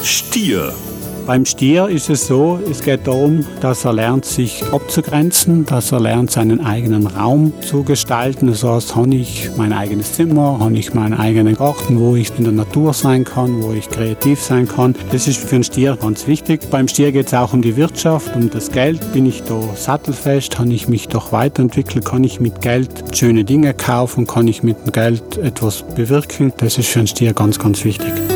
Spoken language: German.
Stier. Beim Stier ist es so, es geht darum, dass er lernt, sich abzugrenzen, dass er lernt, seinen eigenen Raum zu gestalten. Das heißt, habe ich mein eigenes Zimmer, habe ich meinen eigenen Garten, wo ich in der Natur sein kann, wo ich kreativ sein kann. Das ist für einen Stier ganz wichtig. Beim Stier geht es auch um die Wirtschaft, um das Geld. Bin ich da sattelfest, kann ich mich doch weiterentwickeln, kann ich mit Geld schöne Dinge kaufen, kann ich mit dem Geld etwas bewirken. Das ist für einen Stier ganz, ganz wichtig.